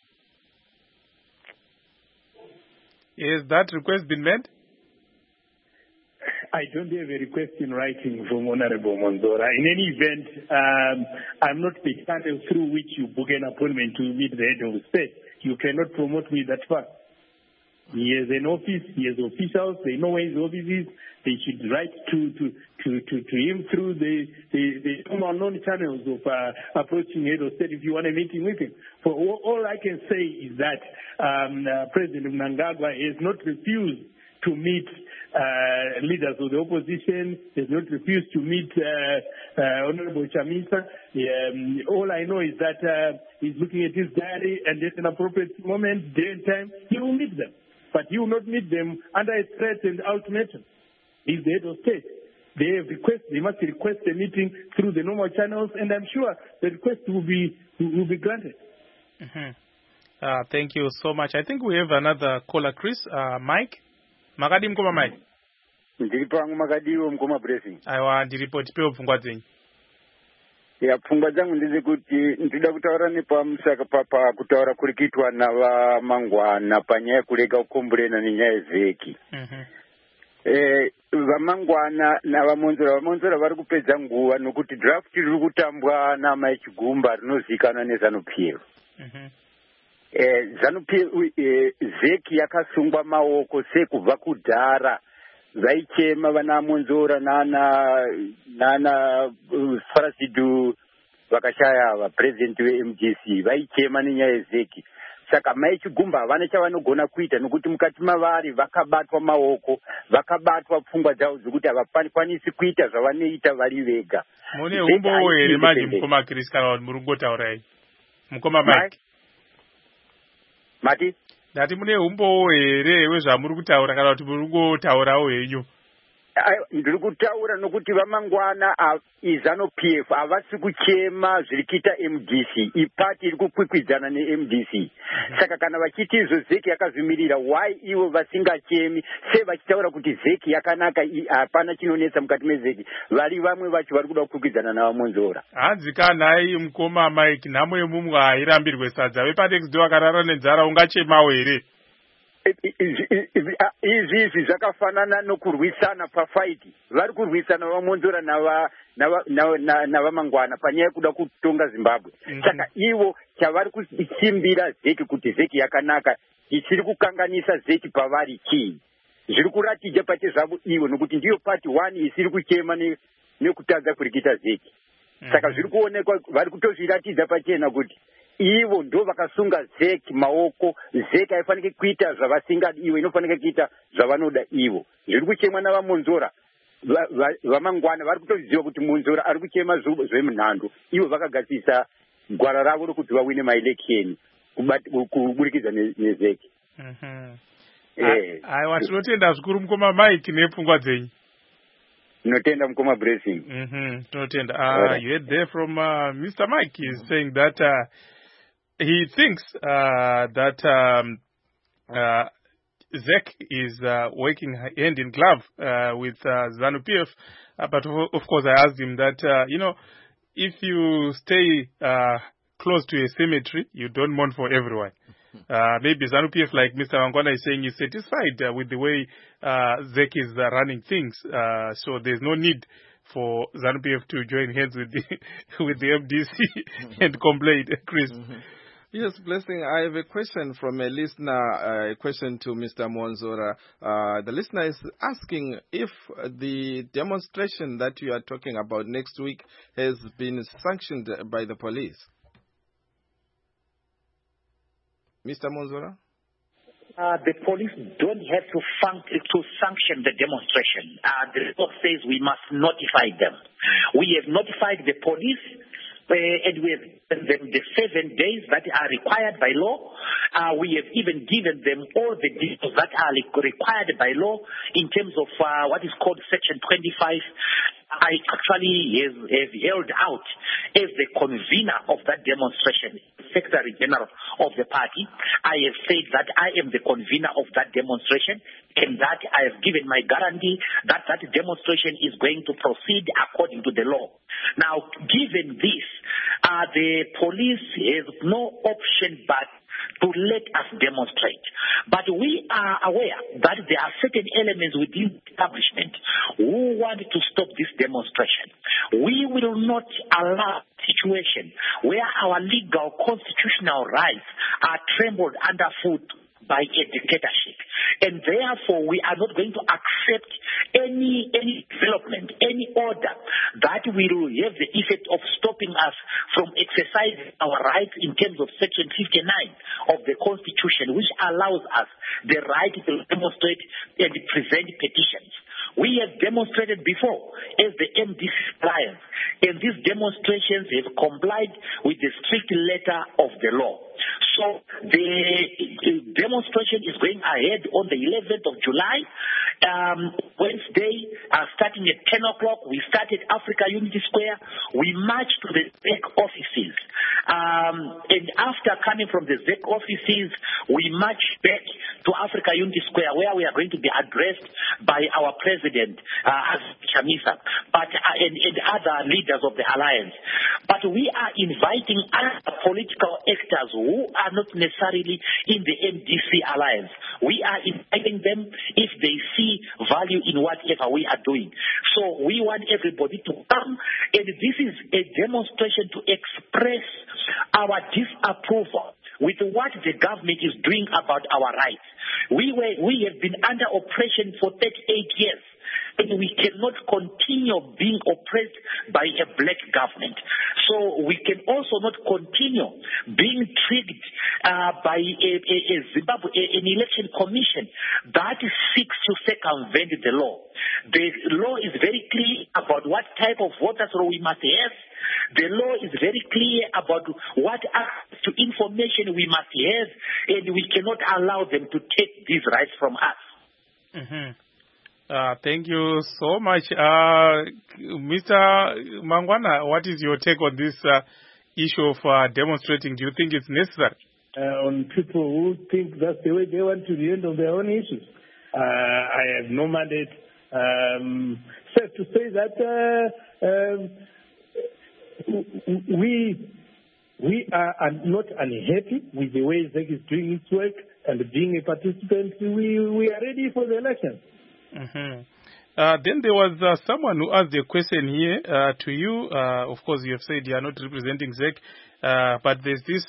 has that request been made? I don't have a request in writing from Honorable Monzora. In any event, I'm not the channel through which you book an appointment to meet the head of the state. You cannot promote me that far. He has an office, he has officials, they know where his office is. They should write to him through the unknown channels of approaching head of state if you want a meeting with him. For all I can say is that President Mnangagwa has not refused to meet leaders of the opposition, has not refused to meet Honorable Chamisa. All I know is that he's looking at his diary, and at an appropriate moment, day and time, he will meet them. But he will not meet them under a threat and ultimatum. He's the head of state. They must request a meeting through the normal channels, and I'm sure the request will be granted. Mm-hmm. Thank you so much. I think we have another caller, Chris. Mike? Makadi mkoma Mike? Ndiripo wangu makadiwo mkoma blessing. Aiwa, ndiripo tipeo pfungwa dzenyu. Ya pfungwa dzangu ndize kuti ndida kutaura nepamusaka papa kutaura kurikitwa navamangwana panyaya kurega kukomborena nenyaya yevheki. Vamangwana navamonzora vari kupedza nguva nokuti draft riri kutambwa naMai Chigumba rinozivikanwa neZANU-PF. ZANU-PF vheki yakasungwa maoko sekubva kudhara vaichema vana Monzora nana Farasidu vakashaya vapresident veMDC vaichema nenyaya yevheki. Saka Mai Chigumba havana chavanogona kuita nokuti mukati mavari vakabatwa maoko, vakabatwa pfungwa dzavo dzokuti havakwanisi kuita zvavanoita vari vega. Mune umbowo here manje mukoma Chris kana muri kungotaurai? Mukoma Mike? Mati? Ndati mune umbowo here wezvamuri kutaura kana kuti muri kungotaurawo henyu? Ndiri kutaura nokuti vamangwana iZANU-PF havasi kuchema zviri kuita MDC. Ipati iri kukwikwidzana neMDC. Saka kana vachiti izvo vheki yakazvimirira, why ivo vasingachemi se vachitaura kuti vheki yakanaka, hapana chinonetsa mukati mevheki. Vari vamwe vacho vari kuda kukwikwidzana navaMonzora. Hanzi kanhai mukoma Mike, nhamo yemumwe hairambirwe sadza. VepaNext vakarara nenzara ungachemawo here? Izvi zvakafanana nokurwisana pafaiti. Vari kurwisana vaMonzora navamangwana panyaya kuda kutonga Zimbabwe. Saka ivo chavari kuchimbira vheki kuti vheki yakanaka ichiri kukanganisa vheki pavari chii. Zviri kuratidza pati zvavo ivo nokuti ndiyo pati 1 isiri kuchema nekutadza kurikita vheki. Saka zviri kuonekwa vari kutozviratidza pachena kuti ivo ndo vakasunga vheki maoko. Vheki haifaniki kuita zvavasingadi ivo, inofanika kuita zvavanoda ivo. Zviri kuchemwa navaMonzora. Vamangwana vari kutoziva kuti Monzora ari kuchema zvemunhando. Ivo vakagadzisa gwara ravo rokuti vawine maelection kuburikidza nevheki. Aiwa, tinotenda zvikuru mukoma Mike nepfungwa dzenyu. Notenda mukoma blessing. Tinotenda. You heard there from Mr. Mike. He's saying that he thinks that ZEC is working hand in glove with ZANU-PF. But of course, I asked him that, if you stay close to a cemetery, you don't mourn for everyone. Maybe ZANU-PF, like Mr. Mangwana is saying, is satisfied with the way ZEC is running things. So there's no need for ZANU-PF to join hands with the MDC and complain, Chris. Yes, Blessing, I have a question from a listener, a question to Mr. Mwonzora. The listener is asking if the demonstration that you are talking about next week has been sanctioned by the police. Mr. Mwonzora? The police don't have to sanction the demonstration. The law says we must notify them. We have notified the police, and we have given them the 7 days that are required by law. We have even given them all the details that are required by law in terms of what is called Section 25. I actually have held out as the convener of that demonstration, Secretary General of the party. I have said that I am the convener of that demonstration, and that I have given my guarantee that that demonstration is going to proceed according to the law. Now, given this, the police has no option but to let us demonstrate. But we are aware that there are certain elements within the establishment who want to stop this demonstration. We will not allow a situation where our legal constitutional rights are trampled underfoot by a dictatorship. And therefore, we are not going to accept any development, any order that will have the effect of stopping us from exercising our rights in terms of Section 59 of the Constitution, which allows us the right to demonstrate and present petitions. We have demonstrated before as the MDC Alliance, and these demonstrations have complied with the strict letter of the law. So the demonstration is going ahead on the 11th of July, Wednesday, starting at 10 o'clock. We start at Africa Unity Square. We march to the ZEC offices. And after coming from the ZEC offices, we march back to Africa Unity Square, where we are going to be addressed by our president, Chamisa, and other leaders of the alliance. But we are inviting other political actors who are not necessarily in the MDC alliance. We are inviting them if they see value in whatever we are doing. So we want everybody to come, and this is a demonstration to express our disapproval with what the government is doing about our rights. We have been under oppression for 38 years. And we cannot continue being oppressed by a black government. So we can also not continue being tricked by an election commission that seeks to circumvent the law. The law is very clear about what type of voters roll we must have. The law is very clear about what access to information we must have, and we cannot allow them to take these rights from us. Mm-hmm. Thank you so much. Mr. Mangwana, what is your take on this issue of demonstrating? Do you think it's necessary? On people who think that's the way they want to handle their own issues. I have no mandate. Safe to say that we are not unhappy with the way ZEC is doing its work, and being a participant, we are ready for the election. Mm-hmm. Then there was someone who asked a question here to you. Of course, you have said you are not representing ZEC, but there's this,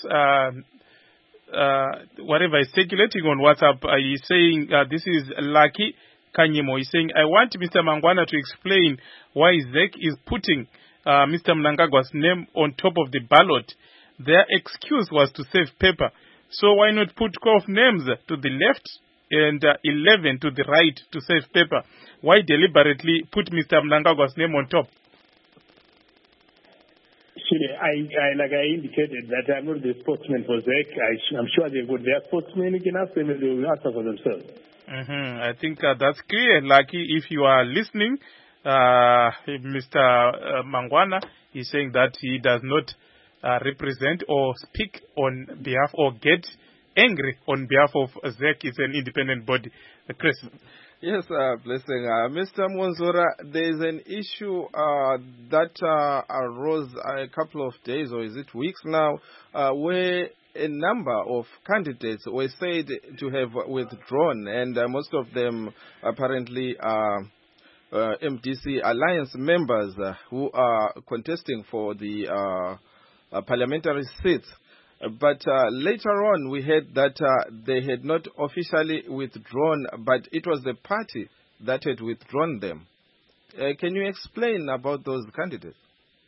whatever is circulating on WhatsApp, he's saying, this is Lucky Kanyemo. He's saying, I want Mr. Mangwana to explain why ZEC is putting Mr. Mnangagwa's name on top of the ballot. Their excuse was to save paper. So why not put 12 names to the left and 11 to the right to save paper? Why deliberately put Mr. Mnangagwa's name on top? Like I indicated, that I'm not the spokesman for ZEC. I'm sure they've got their spokesman. You can ask them and they will answer for themselves. Mm-hmm. I think that's clear. Lucky, if you are listening, Mr. Mangwana is saying that he does not represent or speak on behalf or get angry on behalf of ZEC. It's an independent body. Chris. Yes, Blessing. Mr. Mwonzora, there is an issue that arose a couple of days, or is it weeks now, where a number of candidates were said to have withdrawn, and most of them apparently are MDC Alliance members who are contesting for the parliamentary seats. But later on, we heard that they had not officially withdrawn, but it was the party that had withdrawn them. Can you explain about those candidates?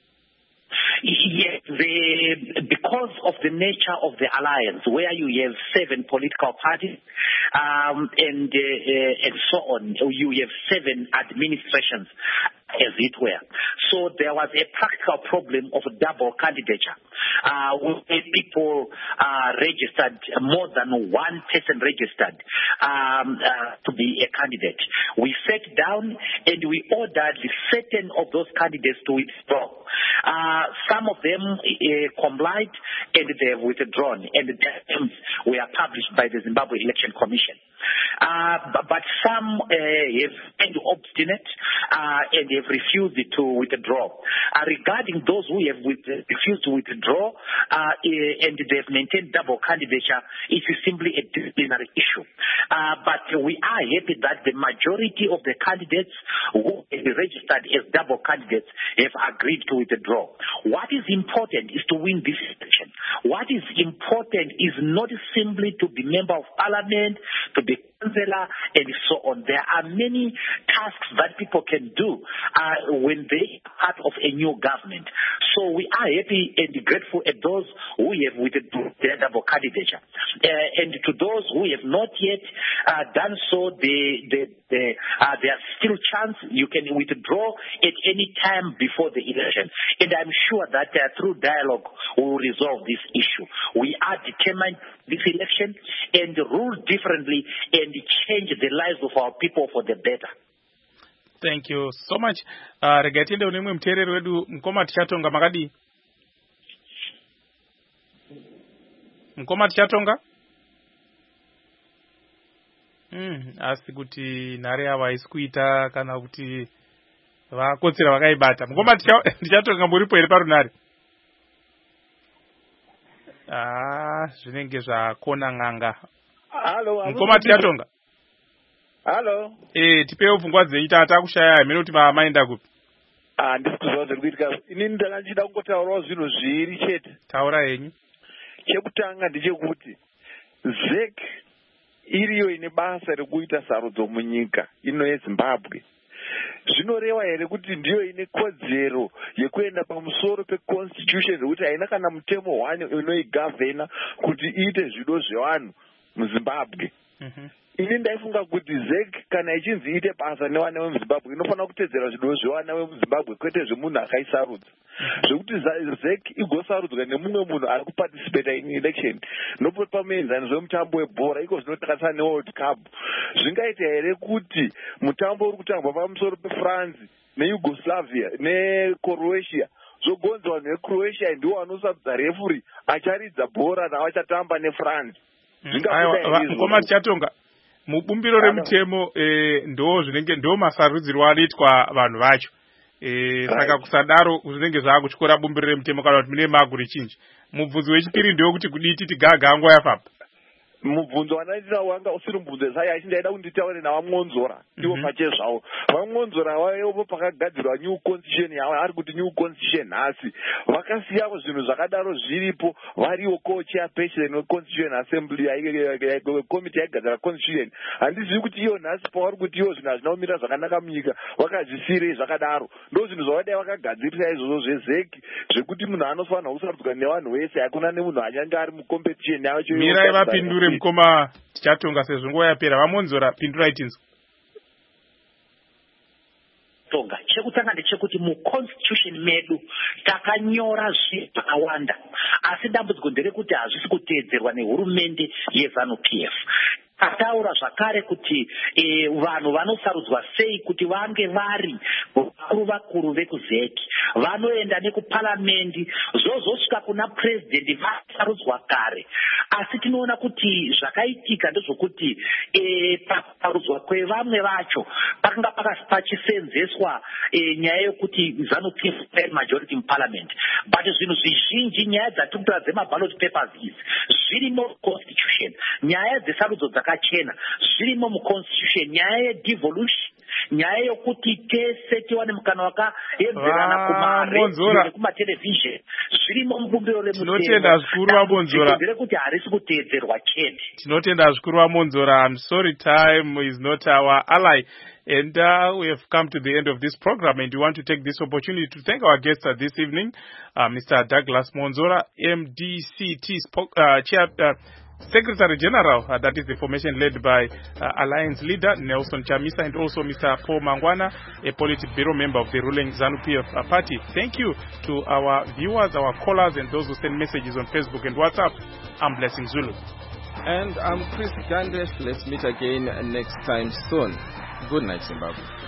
Yes, because of the nature of the alliance, where you have 7 political parties and so on, you have 7 administrations, as it were. So there was a practical problem of double candidature. Where people registered, more than one person registered to be a candidate. We sat down and we ordered certain of those candidates to withdraw. Some of them complied and they have withdrawn, and their names were published by the Zimbabwe Election Commission. But some have been obstinate and have refused to withdraw. Regarding those who have refused to withdraw and they have maintained double candidature, it is simply a disciplinary issue. But we are happy that the majority of the candidates who have registered as double candidates have agreed to withdraw. What is important is to win this election. What is important is not simply to be member of parliament, to be councillor, and so on. There are many tasks that people can do when they are part of a new government. So we are happy and grateful at those who have withdrawn their double candidature. And to those who have not yet done so, there's still chance you can withdraw at any time before the election. And I'm sure that through dialogue we will resolve this issue. We are determined this election and rule differently and change the lives of our people for the better. Thank you so much. Regatinde unemwe mtereri wedu Mkoma Tichatonga makadi. Mkoma Tichatonga? Asi kuti nare ava isikuita kana kuti vakotsera vakaibata. Mkoma Tichatonga muripo here parunare? Zvinenge zvakona ng'anga. Hello. Mkoma Tichatonga? Hello. Tipewo pfungwa dzenyu takushaya mhino kuti maenda kupi? Ndisi kuziva zviri kuitika. Inini ndanga ndichida kungotaurawo zvinhu zviviri chete. Taura henyu. Chekutanga ndechekuti ZEC iriyo ine basa rekuita sarudzo munyika ino yeZimbabwe. Zvinoreva here kuti ndiyo ine kodzero yekuenda pamusoro peconstitution zvokuti haina kana mutemo hwani unoigavhena kuti iite zvido zvevanhu muZimbabwe. Ini ndaifunga kuti ZEC kana ichinzi iite basa nevana vemuZimbabwe inofanira kutedzera zvido zvevana vemuZimbabwe kwete zvemunhu akaisarudza. Zvekuti ZEC igosarudzwa nemumwe munhu ari kuparticipata in election nopapamenzano zvemutambo webhora iko zvinotakasana neworld cup. Zvingaita here kuti mutambo uri kutambwa pamusoro peFrance neYugoslavia neCroatia zogonzwa vanhu veCroatia ndiwo vanosarudza refuri acharidza bhora ravachatamba neFrance. Mkoma Tichatonga, mubumbiro remutemo ndo zvinenge ndo masarudzirwo anoitwa vanhu vacho. Saka kusadaro zvinenge zvakutyora bumbiro remutemo kana kuti mune maguri chinji. Mubvunzo wechipiri ndewo kuti kuditi tigaga nguva yafamba. Mubvunzo wandandira wanga usiri mubvunzo sai achindaida kunditaure navamwonzora ivo pache zvavo. Vamwonzora vaivo pakagadzirwa new constitution yavo ari kuti new constitution nhasi vakasiyawo zvinhu zvakadaro zviripo variwo co-chairperson weconstitution assembly committee yaigadzira constitution. Handizivi kuti iyo nhasi pavari kuti iwo zvinhu hazvina kumira zvakanaka munyika vakazvisiyirei zvakadaro. Ndo zvinhu zvavadai vakagadzirisa izvozvo zvezec zvekuti munhu anofanira kusarudzwa nevanhu vese hakuna nemunhu anyange ari mucompetition yavo. Mirai vapindure Mkoma Tichatonga sezvo nguva yapera. Vamonzora pindurai tinzwa. Tonga chekutanga ndechekuti muconstitution medu takanyora zvinhu zvakawanda asi dambudziko nderekuti hazvisi kuteedzerwa nehurumende yeZANU-PF. Ataura zvakare kuti vanhu vanosarudzwa sei kuti vange vari vakuru vekuZEC vanoenda nekuparamendi zvozosvika kuna purezidendi vasarudzwa kare. Asi tinoona kuti zvakaitika ndezvokuti pakusarudzwa kwevamwe vacho pakanga pachisenzeswa nyaya yokuti ZANU-PF majority muparliament. But zvinhu zvizhinji nyaya dzatikutora dzemaballot papers idzi zvirimo constitution. Nyaya dzesarudzo dzakachena zvirimo muconstitution. Nyaya yedevolution nyaya yokuti tese tiwane mukana wakaenzerana kumaredio nekumatelevision zvirimo mubumbiro remutekonzere kuti harisi kuteedzerwa chete. Tinotenda zvikuru vamonzora. I'm sorry time is not our ally. And we have come to the end of this program, and we want to take this opportunity to thank our guests this evening, Mr. Douglas Monzora, MDCT Secretary General, that is the formation led by Alliance leader Nelson Chamisa, and also Mr. Paul Mangwana, a Politburo member of the ruling ZANU-PF party. Thank you to our viewers, our callers, and those who send messages on Facebook and WhatsApp. I'm Blessing Zulu. And I'm Chris Gandes. Let's meet again next time soon. Good night, Zimbabwe.